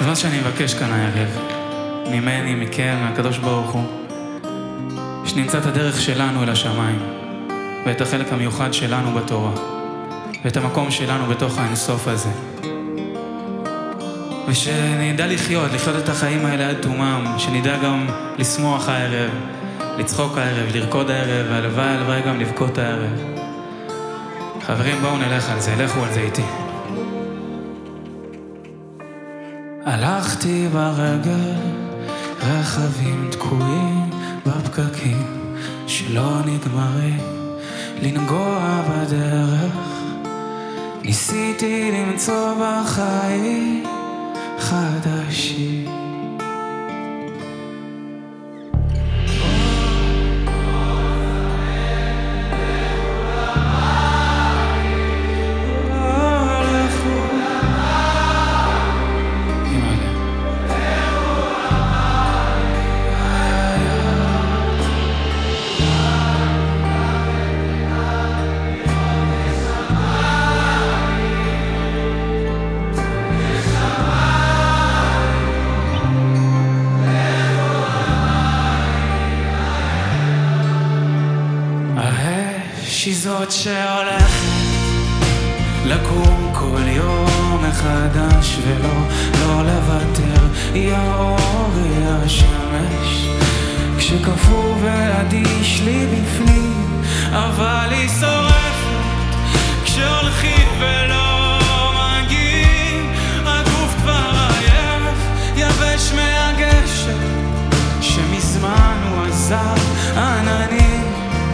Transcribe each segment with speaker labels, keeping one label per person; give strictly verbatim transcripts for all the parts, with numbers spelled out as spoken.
Speaker 1: אז מה שאני מבקש כאן הערב, ממני, מכם, מהקדוש ברוך הוא, שנמצא את הדרך שלנו אל השמיים, ואת החלק המיוחד שלנו בתורה, ואת המקום שלנו בתוך האינסוף הזה. ושנדע לחיות, לחיות את החיים האלה עד תומם, שנדע גם לשמוח הערב, לצחוק הערב, לרקוד הערב, והלוואי, הלוואי גם לבכות הערב. חברים, בואו נלך על זה, לכו על זה איתי. הלכתי ברגל, רכבים תקועים בפקקים שלא נגמרים, לנגוע בדרך, ניסיתי למצוא בחיים חדשים. היא זאת שהולכת לקום כל יום מחדש ולא לא לוותר, היא האור, היא השמש כשקפוא ואדיש לי בפנים, אבל היא שורפת כשהולכים ולא מגיעים, הגוף כבר עייף יבש מהגשם שמזמן הוא עזב עננים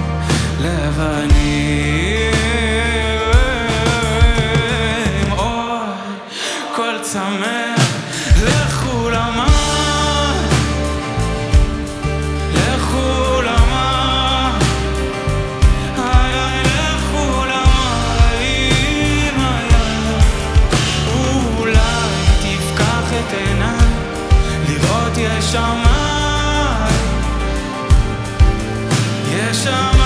Speaker 1: לבנים. אוי, כל צמא לכו למים, לכו למים, איי איי לכו למים, איי איי. אולי תפקח את עיניי לראות יש שמים, יש שמים.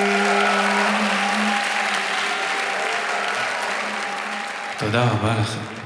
Speaker 1: תודה רבה לכם.